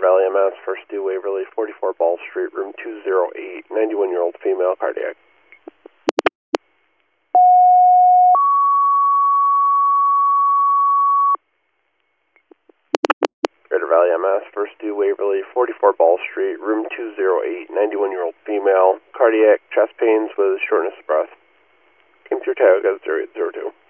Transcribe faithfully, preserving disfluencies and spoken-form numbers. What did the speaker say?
Valley M S, First Due Waverly, forty-four Ball Street, room two oh eight, ninety-one-year-old female, cardiac. Greater Valley M S, First Due Waverly, forty-four Ball Street, room two oh eight, ninety-one-year-old female, cardiac, chest pains with shortness of breath. Came through Tioga zero eight zero two.